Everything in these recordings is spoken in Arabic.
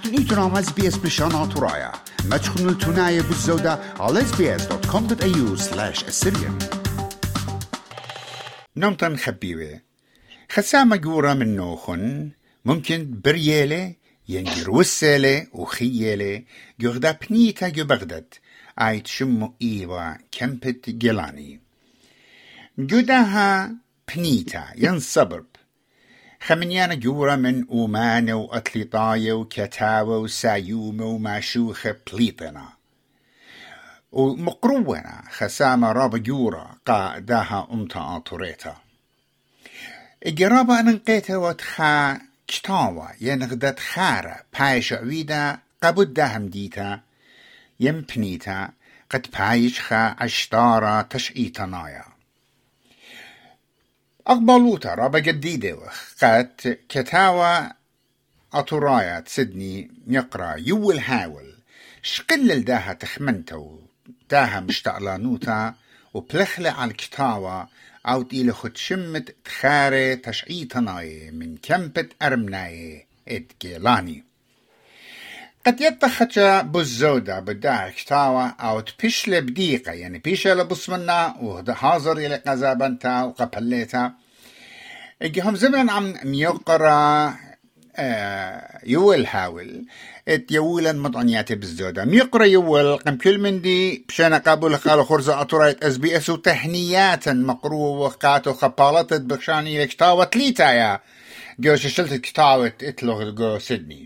نيتنا مع SBS بشان ترايا ما تخنوا التناية بالزودة على sbs.com.au/assyrian. نمتن خبيوة خسامة جورة من نوخن ممكن بريالة ينجر وسالة وخيالة جغدا بنيتا جو بغداد عيد شمو إيوا كمبت جيلاني جوداها بنيتا ينصبرب خمنيانا جورة من أومان وأطليطاية وكتاوة وسايومة وماشوخة بليطنا ومقرونا خسامة رابا جورة قاداها أمتا آطوريتا إجرابة أنقيتا وتخا كتاوة ينغدت خارة بايش عويدا قبود داهم ديتا يمبنيتا قد بايش خا عشتارة تشعيتنايا أقبلوتا رابا جديدة وقت كتاوة أطرايا تسدني يقرأ يول هاول شقلل داها تخمنتو داها مشتعلانوتا وبلخلة على الكتاوة أو تيلي خد شمت تخاري تشعيتناي من كمبت أرمناي إدجيلاني قد يتخجى بالزودة بداها كتاوة أو تبشل بديقة يعني بيشل بصمنا وهذا حاضر إلى قزابنتا وقبليتا إجيهم زمن عم ميقرا يول هاول يولا مطعنياتي بالزودة ميقرا يول قم كل من دي بشانا قابل خالو خرزة أطرايت SBS وتهنياتا مقروه وقاتو خبالات بخشاني لكتاوة تليتا يا جوش شلت كتاوة اتلغ جو سيدني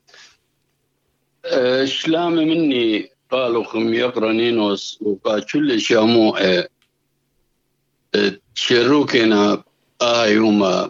شلامة مني قالوا خم يقرا نينوس وقال كل شامو تشروكنا يوم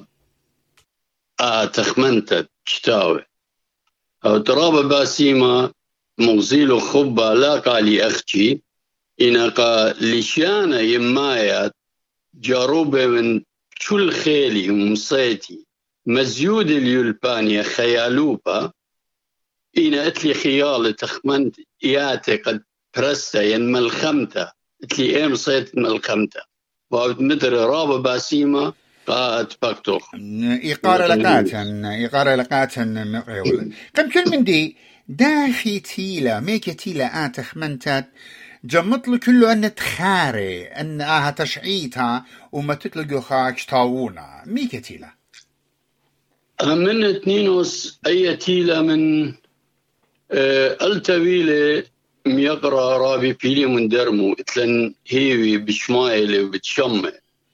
تخمنت كتاوة أو ترابة باسيمة مغزيل خبة لا قالي أختي إنا قال لشانا يمايات جاروبة من كل خيلي ومصيتي مزيود اليولبانيا خيالوبة إنا أتلي خيال تخمنت إياتي قد برستا ين ملخمتا أتلي إيم صيت ملخمتا وعود مدر رابة باسيمة قاعد باكتوخ إقارة لقاتن كم كل من دي داخي تيلا ميكي تيلا تخمنتات جمطلو كله أن تخاري أن تشعيتها وما تتلقوا خاك تاوونا ميكي تيلا من اتنينوس أي تيلا من التويلة ميقرا رابي بيلي من درمو اتلن هيوي بشمايلي وبتشمي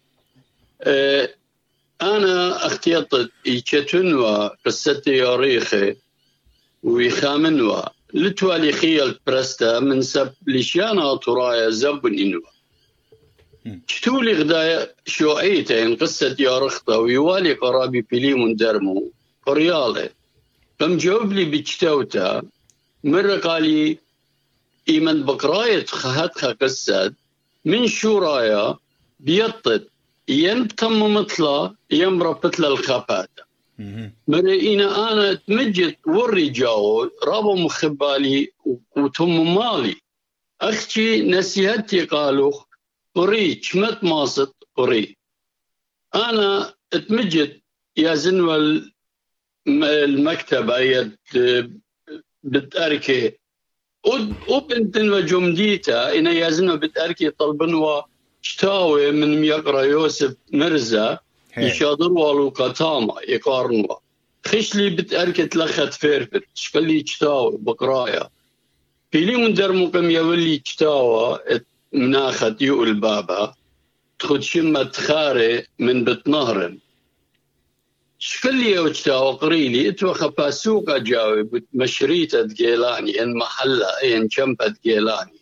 أنا اختيطت إيكتنوا قصتي ياريخي ويخامنوا لتوالي خيال برستا من سب لشانا طرايا زبن إنوا كتولي غدايا شوعيتين قصة يارخطة ويوالي قرابي بيلي من درمو قريالي قم جاوب لي بكتوتا مرة قالي إيمن بقراية خهتها قصة من شو رايا بيطت ينبتم مطلع يمربط للخفات مرينا أنا تمجد وري جاو رابو مخبالي وتم مالي أختي نسيهتي قالوا قري شمت ماصت قري أنا تمجد يا زنوى المكتب أيد بتأركي وبنتن وجمديتا إنا يا زنوى بتأركي طلبنوا شتاوي من ميقرا يوسف مرزا يشادر والو قتاما يقارنوا خشلي بتأركت لخت فيرفر شفلي شتاوي بقرايا فيلي من درمكم يولي شتاوى مناخت يؤل بابا تخد شمة خاري من بتنهرم شفلي يوشتاوى قريلي اتوى خفاسوقا جاوي مشريتة جيلاني ان محلة ان شمبة جيلاني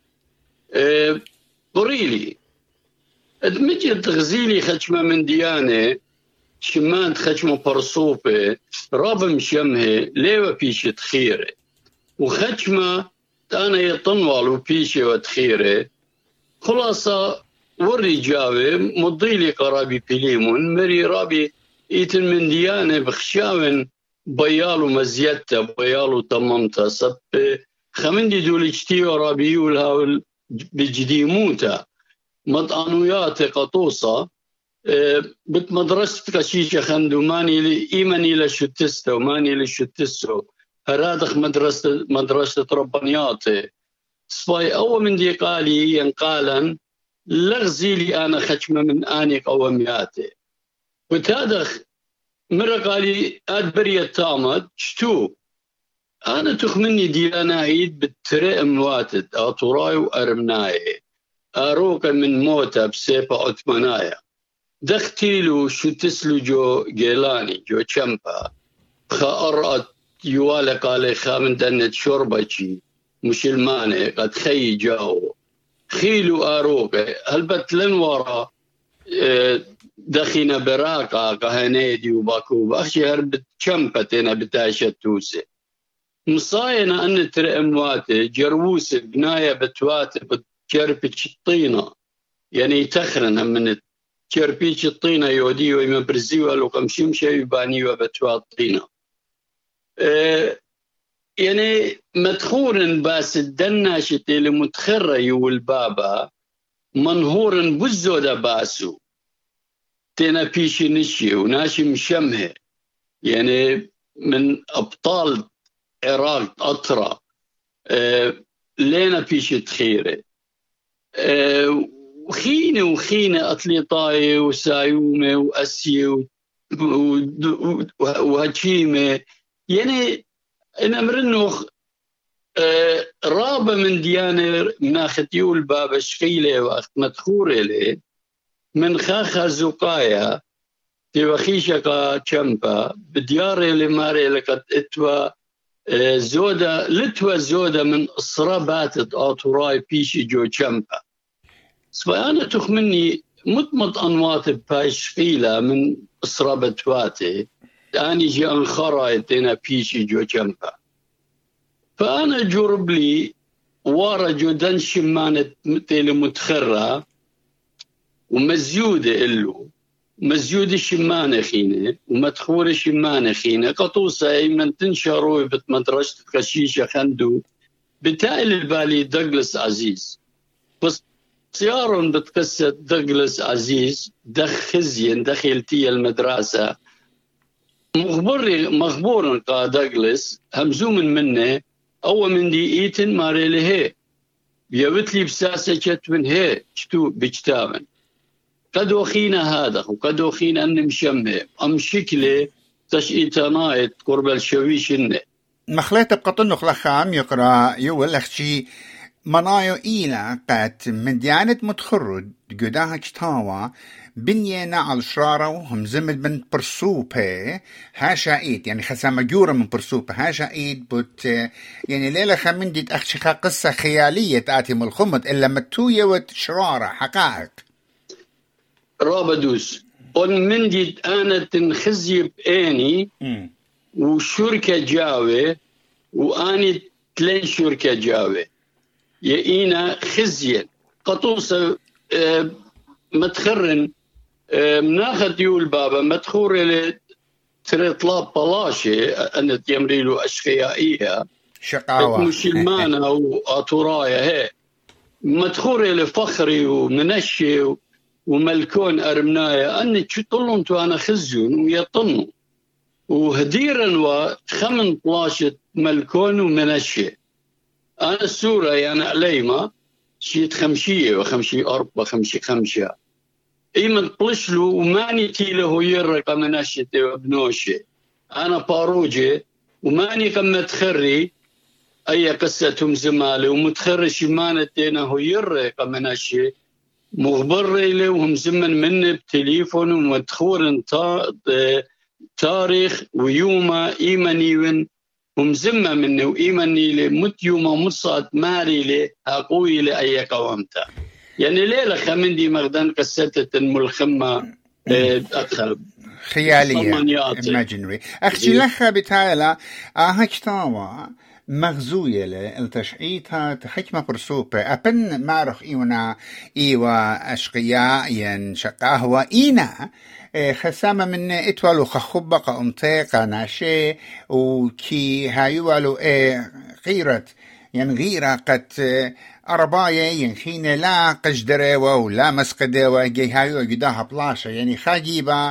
قريلي ادمجي تغزيلي خشمة من ديانة شمان خشمة برصوفة رابم شمه ليوة بيشة خيرة وخشمة أنا يطنوال وبيشة وتخيرة خلاصة وري جاوي مضيلي قرابي بليمون مري رابي إيتن من ديانة بخشاون بيالو مزيدتا بيالو تممتا سب خمندي دول اجتيو رابي يولها بجديموتا مطعنويات قطوصة بتمدرستك شيشة خندو ماني إيماني لشتستو ماني لشتستو هرادخ مدرسة ربانياتي سباي أو من دي قالي ينقالا لغزي لي أنا خشمة من آني قومياتي وتادخ مرة قالي أدبرية تامد شتو أنا تخمني ديانا عيد بالترئ مواتد أطراي وأرمناي أروك من موتة بسيبة أتمنايا دختيلو شو تسلو جو جيلاني جو تشمبا خأرأت يوالا قالي خامن دنت شربتي مش الماني قد خي جاو خيلو أروك هلبت لن ورا دخينا براقة قهنيدي وباكوب أخشي هربت شمبتنا بتاشة توسي مصاينا أن ترى أمواتي جروس بناية بتواتي بتجربش الطينة يعني تخرن من تجربش الطينة يودي ويما برزيوها لو قمشيم شي يباني وبتوات طينة يعني مدخورن باس الدناشتي لمتخرة يول بابا منهورن بزودة باسو تينا بيشي نشي وناشي مشمه يعني من أبطال عراق أطرا لينا بيشي تخيري وخينة أطليطاي وسايومي وأسي وهجيمي يعني أنا مرنوخ رابة من ديانة مناختيو الباب شقيلة وقت مدخورة لي من خاخة زقايا في وخيشة تشمبا بدياري لماري لقد اتوا زودة لتوا زودة من إصرابات أطراي بيشي جو تشمبا فأنا تخمني مطمط أنواط بايش قيلة من إصرابات واتي أني جي أنخرايتنا بيشي جو تشمبا فأنا جرب لي وارا جودان شمانة تيلي متخرة ومزيودة إلو مزيودة شمانة خينة ومدخورة شمانة خينة قطوسة أيمن تنشروا بتمدرجة خشيشة خندو بتائل البالي دوغلاس عزيز بس سيارون بتقصة دوغلاس عزيز دخ خزين دخلتي المدرسة مخبور قا دوغلاس همزوم منه أو من دي إيتن ماري لهي بيبتلي بساسة كتبن هي شتو بجتامن قد وخينا هذا وقد وخينا أن مشمه أم شكله تشئيتا نايت قرب الشويش إنه مخليت بقطن خلخام يقرأ يقول لخشي منايو إيلا قات من ديانة متخرج قداها كتاوا بنينا على شرارة وهم زمد من برسوبة هاشا إيد يعني خسامة جورة من برسوبة هاشا إيد بوت يعني ليلة خمين دي أخشخا قصة خيالية تأتي من الخمد إلا متوية وشرارة حقائق رابدوس قل من دي أنا تنخزي بأني وشركة جاوي وأني تلين شركة جاوي يأينا خزيا قطوسة متخرن مناخد يول بابا مدخور إلى تريطلاب بلاشي أن تيمريلو أشخيائية شقاوة مشلمانة وأطرايا هي مدخور إلى فخري ومنشي وملكون أرمنايا أني تشطلون أنا خزيون ويطنوا وهديرا وخمن بلاشة ملكون ومنشي أنا السورة يعني عليما شيت خمشية وخمشي أربعة خمشي خمشة إيمن طلشلو وماني تيله يرق منشتي وابنوشي أنا باروجي وماني كم تخري أي قصتهم زمالي ومتخري شمانتين هو يرق منشي مغبر لي وهم زمن مني بتليفون ومدخور تاريخ ويوما إيمانيون ومزمة مني وإيماني لي مت يوما مصاد ماري لي أقوي لي أي قوامتا يعني ليلة خمندي مغدان قصة الملخمة أدخل خيالية imaginary أختي لخا بتايلا هكتاوا مغزوية للتشعيتها تحكمة برسوبة أبن معرخ إيوا أشقياء ين شقاهوا إينا خسامة من إتوالو خخبة قمتيقة ناشي وكي هايوالو غيرة ين غيرة قد أرباية ينخينة لا قجدريوة ولا مسقديوة جي هايو جداها بلاشة يعني خاجيبة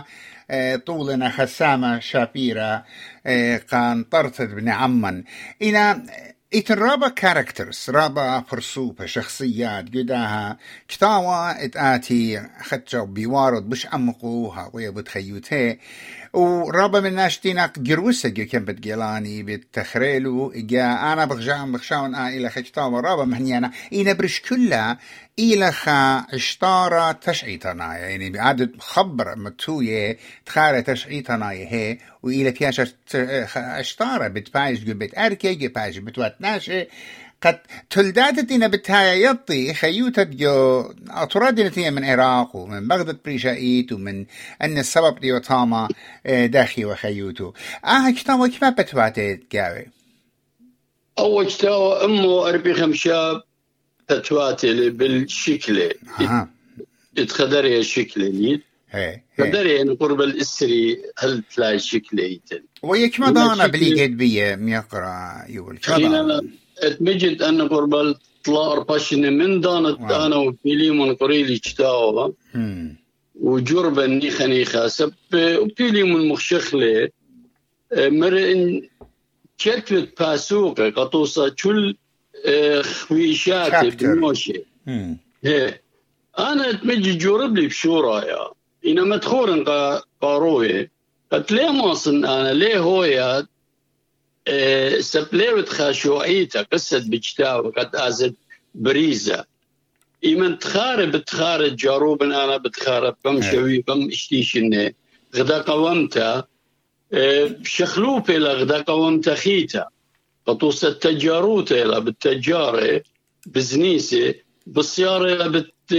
طولنا خسامة شابيرة كان طرتد بن عمان إتن رابا كاركترز رابا فرسوبة شخصيات قداها كتاوة اتآتي خدشو بيوارد بش عمقوها ويبت خيوته ورابا من ناشتيناك جروسة كم بتجيلاني بتخريلو إجا أنا بخشاون إلى خكتاوة رابا مهنيانا إنا برش كلها إلى اشتارة تشعيتنا يعني بعدد خبر متوية تخارة تشعيتنا هي وإلى فيها اشتارة بتبايش بيت أركي بتبايش بتوات ناشي قد تلدادتنا بتهاي يطي خيوتة جو أطرادنا من العراق ومن بغداد بريشايت ومن أن السبب ديو طاما داخي وخيوتو كتاوة كما بتواتي تقاوي أول كتاوة أمو أربي خمشاب تتواتي بالشكل اتخدري الشكل خدري أن قرب الإسري هل تلاقي شكليتن ويكما دانا بلي قد بيه ميقرا يقول كما اتمجد أن قرب الطلار باشن من دانت أنا وبيلي من قريلي كتاوة وجربا نيخا سب وبيلي من مخشخلي مرئن كتبت باسوقة قطوصة كل خويشاتي بنوشي أنا اتمجي جورب لي بشورايا إنا مدخورن قاروي قد ليه ماصن أنا ليه هويا سبليوت خاشوعيتا قصة بجتاوة قد أزد بريزة إيمن بتخارج جاروبن أنا بتخارب بمشوي بمشتيشني غدا قومتا شخلوبي لغدا قومتا خيتا قطوسة تجاروتا إلى بالتجارة بزنيسة بالسيارة إلى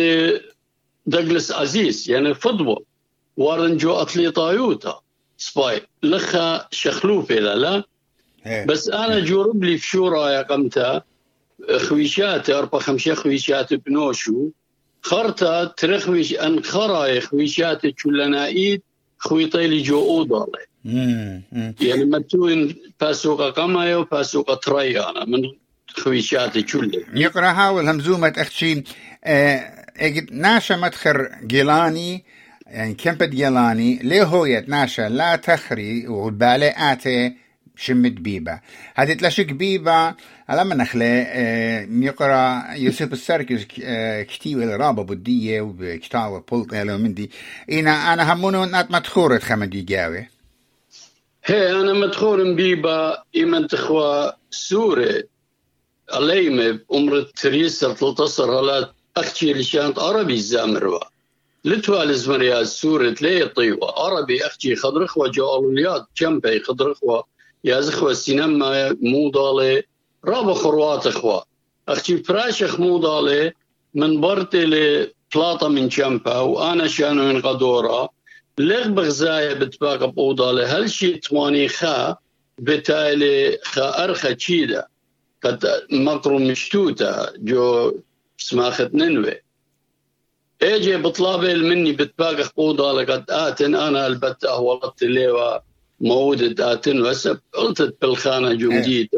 دوغلاس عزيز يعني فضوة وارنجو أطلي طايوتا سباي لخا شخلوبي لا بس أنا جورب لي في شورا يا قمتا خويشات 4-5 خويشات بنوشو خرطة ترخويش أن خراي خويشات كلنا إيد خويطي لي جو أوضالي يعني متوين باسوقة قمايا وباسوقة تريانا من خويشات كله يقرأ هاول همزومة أختشي ناشا مدخر جيلاني يعني كمبت جيلاني ليه هوية ناشا لا تخري وبالي آتي شمت بيبا هذه تلاشك بيبا على ما نخلي يقرأ يوسف السركس كتيب الرابة بدية وبكتابة بولت من دي أنا همونو نات مدخورة خمدي جاوي هي أنا مدخور بيبا إيمان تخوى سورة عليمة عمر تريسة تلتصر على أختي لشانت عربي الزامروا لتوا لزمريا سورة ليه طيوة عربي أختي خضرخوة جواليات جنبي خضرخوة يا زخوة السينما موضالي رابع خروات اخوة اختي فراشخ موضالي من برتي لبلاطة من جنبها وانا شانو من قدورة لغ بغزايا بتباقى بوضالي هل شي تماني خا بتالي خا ارخى تشيدة قد مقرو مشتوتة جو سماخت ننوي ايجي بطلابي مني بتباقى بوضالي قد آتن انا البتاه ولدت ليوا مودة آتن وسب قلت بالخانة جمديت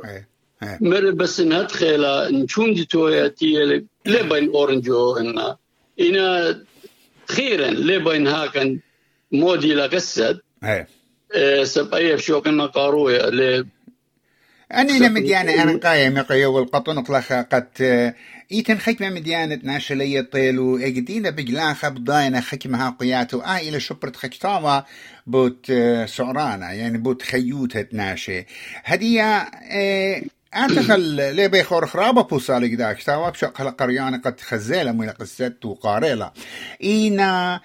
مر بس ندخل نشوم دي توياتي لبين أورنجو إنا خيرا لبين هاكن مودي لقصد سبأي في شوكنا قاروية أنا مديانة أنا قايم يقيو القطن طلخة قد إيتن خكمة مديانة ناشلية طيلو إجدينا بجلاخة بضاينة خكمها قياتو إلى شبرت خكتاوة بوت سعرانة يعني بوت خيوتة ناشي هدية أنتخل لي بيخور خرابة بوصالك دا كتاوة بشق قريانة قد خزالة من قصة وقاريلة إينا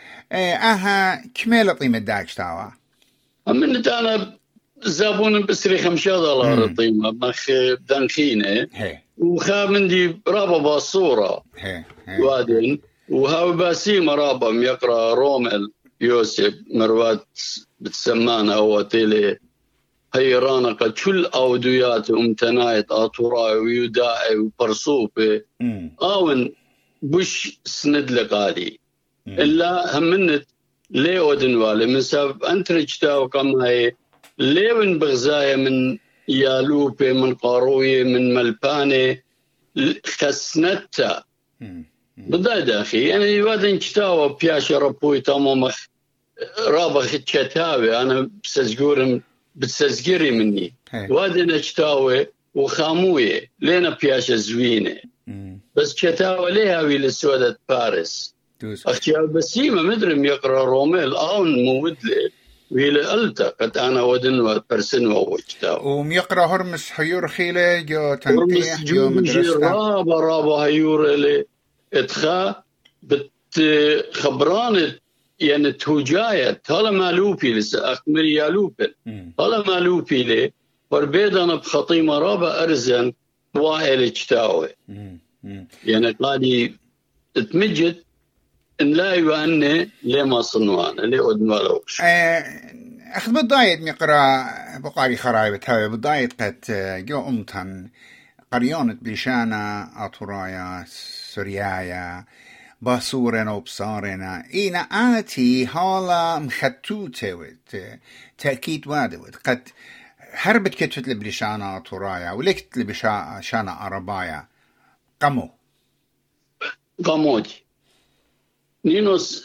كمالة قيمة دا كتاوة أمنت أنا زابون بسري $5 طيمة مخ دانخينة وخامن دي رابا باصورة وادن وهاو باسيم رابا يقرأ رومل يوسف مروات بتسمانا هو تيلي هيرانا قد كل أوديات امتنايت آطوراي ويداعي وبرصوبي آون بوش سند لقالي إلا همنت ليه ودنوالي من سبب أنترجتاو كم هاي ليون بغزايا من يالوبي من قاروية من ملباني خسنتا بداية أخي يعني وادن كتاوة بياشا ربوي تامو مخ رابا خدشتاوي أنا بتسجري مني وادنا شتاوي وخاموية لينا بياشة زوينة بس شتاوي ليها ويل السودة باريس أختي بسيمة مدرم يقرأ روميل آون مودلي ويل ألتا قد أنا ودن وبرسن ووجتاوي وميقرأ هرمس حيور خيلة جو تنقيح جو مدرسة رابا هيور اللي اتخا بتخبران يعني تهجاية هلا مالوبي لسه أخمر يالوبل هلا مالوبي لي وربيدنا بخطيمة رابا أرزن واهل اجتاوي يعني قالي تمجد إن لا يواني لما صنوانا لي أدمالوش أخذ بالضايد ميقرأ بقاري خرايبة هاي بالضايد قد جو أمتن قريونة بلشانة أطرايا سوريايا باصورنا وبصارنا إينا آتي هالا مختوتة تأكيد وادوت قد هربت كتفت لبلشانة أطرايا ولكت لبشانة عربايا قامودي نينوس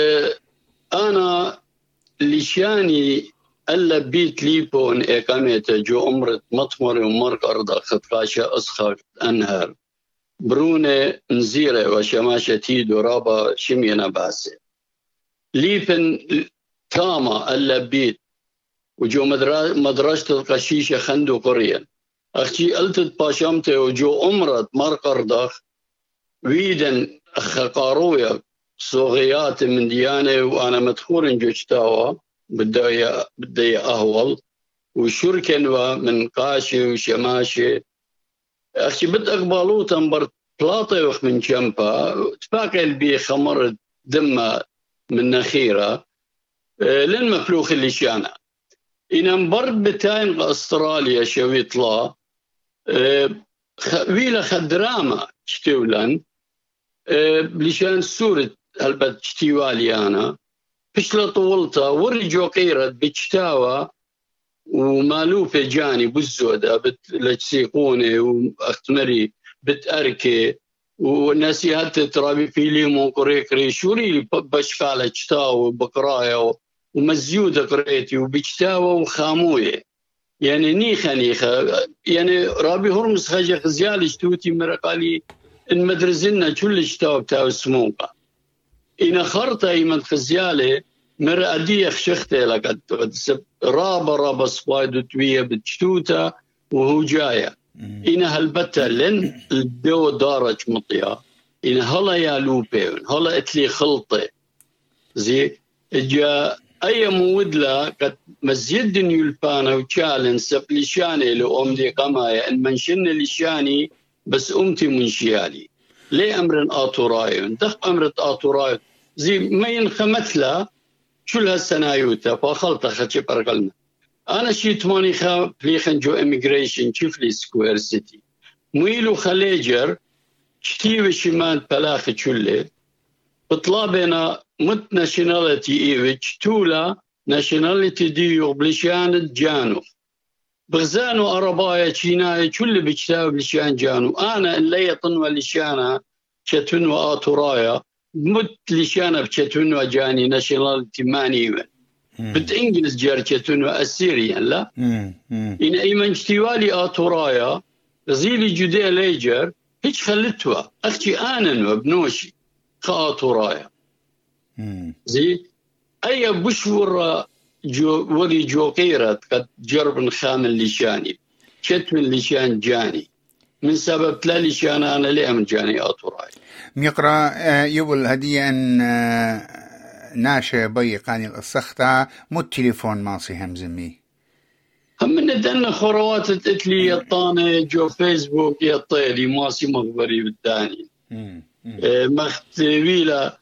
أنا لشاني ألا بيت ليبون إقامة جو أمرت مطمر ومرق أرضا خطقاشة أسخاق أنهار برونة نزيرة وشماشة تيدو رابا شمينا باسي ليبن تاما ألا بيت وجو مدرسة القشيشة خندو قريا أختي ألتت باشامته وجو أمرت مرق أرضا ويدن خقارويا صغيات من ديانة وأنا مدخور جوشتاوا بدي أهول وشركن ومن قاشي وشماشي أخي بد أقبلو تنبر بلاطي وخ من جنبا تفاقل بي خمر دم من نخيرة لن مفلوخ اللي شانا إن انبرد بتاين أستراليا شويت لا ويلا خدراما شتولن بلشان سورة هلبت شتيوالي أنا فشل طولتا ورجو قيرت بجتاوى ومالوفة جاني بالزودة بتلجسيقوني وأختمري بتأركي والناس هات ترابي في ليمون قريقري شوري بشقالة جتاوى بقرايا ومزيودة قريتي وبجتاوى وخاموية يعني نيخة يعني رابي هرمس خجي خزيالي شتوتي مرقالي إن مدرزنا كل جتاوى بتاوى سموقة إن خرطة إيمان خزيالي مرة أدية خشختي لقد رابا سبايدو توية بتشتوتا وهو جاية إن هالبتا لن الدو دارج مطيا إن هلا يا لوبيون هلا اتلي خلطة زي جا أي مودلا قد مزيد يلبانا وشالن سبليشاني لأم دي قمايا إن منشن لشاني بس أمتي منشيالي ليه أمر آتورايون دخ أمر آتورايون زي ما ينخمثلا شو هالسنايوتا فخلطة خدش برقلنا أنا شي 8 خا بليخن جو إميغريشن شوفلي سكوير سيتي ميلو خليجر شتيوي شمان بلاخ شولي بطلابنا مت ناشناليتي إيوش تولا ناشناليتي ديو بلشان جانو بغزانو أربايا شيناي شولي بيشتاو بلشان جانو أنا اللي يطنوا لشانا شتون وآتورايا مت لشانا بشتون وجاني ناشناليتي مانيوين بتإنجلس جارتون وأسيريا لا إن أيمن اشتوالي آتورايا غزيلي جودي ليجر هيك خلتوا أختي آنن وابنوشي خاطورايا زي أي بشور ولي جوقيرت قد جرب نخام الليشاني شت من الليشان جاني من سبب لا ليشان أنا ليه جاني آتورايا ميقرأ يقول هدية أن ناشا بيقاني السخطة مو التليفون ماصي همزمي هم من دنا خروات تتلي يطاني جو فيسبوك يطيلي ماسي مخبري بالداني مختويلة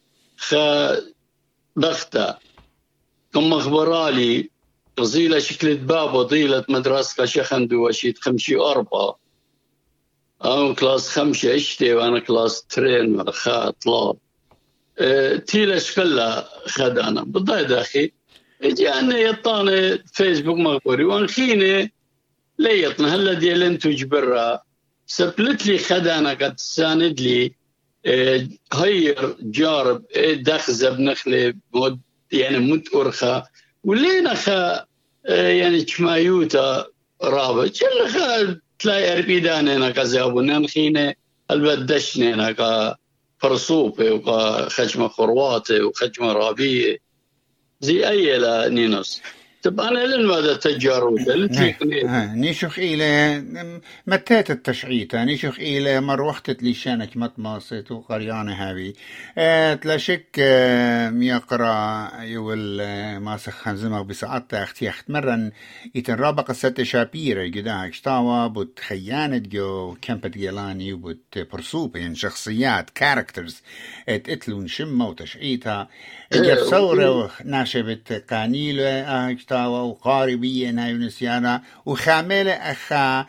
بختا كم مخبرالي قصيلة شكلة بابا ضيلة مدرسة شخندو وشيت 5 أنا كلاس 5 اشتي وأنا كلاس 3 طلاب تيلش كلها خدانا بالضايد أخي جاءنا يطاني فيسبوك مخبري وانخيني ليطنا هلا ديالن تجبرها سبلت لي خدانا قد ساند لي هير جارب دخزة بنخلي يعني مت أرخا ولينا خا يعني كمايوتا رابط شل خا تلاقي أربيدان كزابونان خينة البدشنا كا فرصوبة وكا خجمة خرواتي وخجمة رابية زي أي لا نينوس طبعا لن ماذا تجارب نيشوخ إلى متات التشعيطة نيشوخ إلى مروحت لشانك متماصت وقريانة هذه تلا شك يقرأ يول ماسخ خنزمه بساعات اختي مرن يتنرابق الست شابيرة جدا اشتاوا بوت خيانة جو كامبت جيلاني وبوت برسوب يعني شخصيات كاركترز اتلون شمة وتشعيطها يتصوروا ناشبت قانيلة وقاربية نايونسيانا وخاملة أخا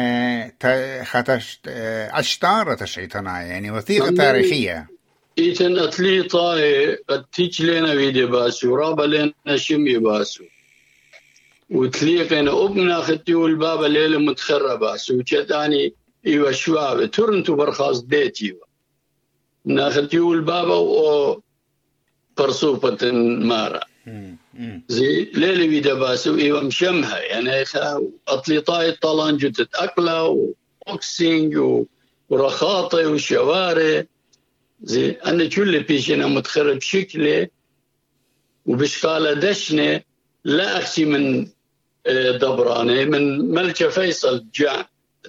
عشتارة تشعيطنا يعني وثيقة تاريخية إيتن أتليطا قد تيج لنا فيديو باسو رابا لنا شمي باسو وتليقنا أبنا ختيو البابا ليلة متخرة باسو وكتاني إيوه شوابة ترنتو برخاص ديتيو ناختيو البابا و برصوبة مارا زي ليلي بيدا باسو ايوه مشمها يعني اطليطاي طالان جدت اكله وبوكسينج ورخاطه وشوارع زي انا كل بيشنا متخرب شكله وبشكاله دشنه لا اخشي من دبرانه من ملكه فيصل جان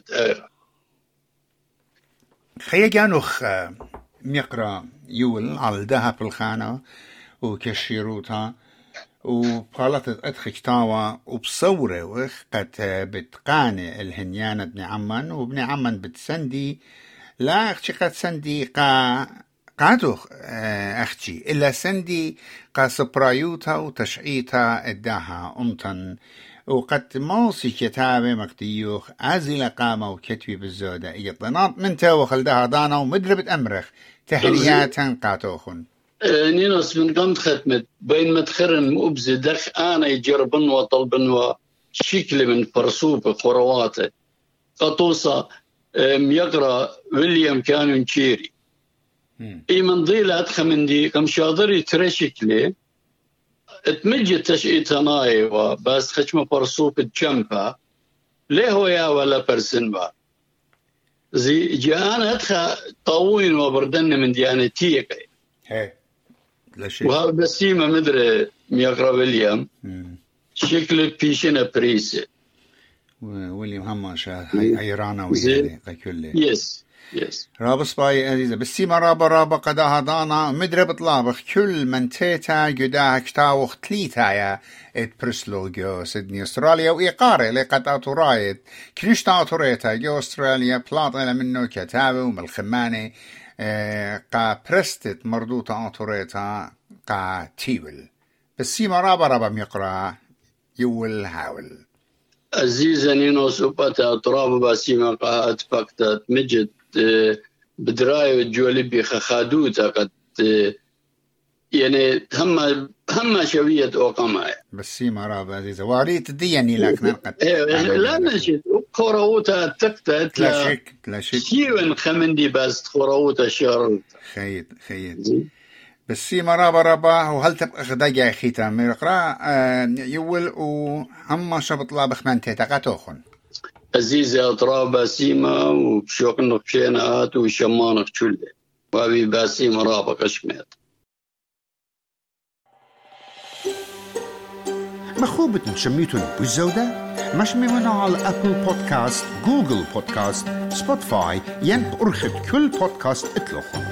خيا جانوخ ميقرا يول على الذهب الخانه وكشيروتا وقالت أدخل تاوى وبصورة وخ قد بتقانع الهنيانة ابن عمان وابن عمان بتسندي لا أختي قد سندي قادو أختي إلا سندي قا سبرايوتا وتشعيتا إداها أمتن وقد موصي كتابة مكتيوخ أزل قامة وكتبي بالزودة يطنات من تاو خلدها دانا ومدربة أمرخ تحرياتا قاتوخن نينوس من قمت ختمت بين متخرن مؤبزي دخ أنا يجربن وطلبن وشكل من فرصوبة خرواته قطوصة يقرأ ويليام كانون تشيري اي منضيلة أدخل من دي كم شاضري ترى شكلي اتمجد تشئيتناي وبس خشمة فرصوبة جنبها ليه هو يا ولا برسنبا زي جاءنا أدخل طاوين وبردن من ديانتيكي وهذا بسيمة مدري ميقرأ ويليام شكل بيشنا بريسي ويليام هماشا حيرانا ويلي كله يس رابس باي عزيزة بسيمة رابا قداها دانا مدري بطلابخ كل من تيتا جدا كتاوخ تليتا ات برسلو جو سيدني استراليا وإيقاري لقد أطرايت كنشتا أطريتا جو استراليا بلاطة منه كتابة ومالخماني قا برستت مردوطة أطريتا قا تيول بسيمة رابا ميقرا يول هاول عزيزة نينو سوباتا أطراب بسيمة قا أتفاكتت مجد بدراي الجولبي خادوتا قد يعني هم شوية أوقامها بسيمة رابا عزيزة واريت دياني لك نلقت لا نشد خوروتا تكتت لا شك شيوان خمندي بس خوروتا شهر خيط بسيمة رابا وهل تبقى خداجة خيتا ميقرا يول وهم شبط لابخ من تتقاتوخن عزيزي أطراب بسيمة وبشوق نقشينات وشمانك شلة وابي بسيمة رابا قشميت مخوبة شميتون بالزودة مش ممنوع على أبل بودكاست جوجل بودكاست سبوتيفاي ين أرخد كل بودكاست اطلقهم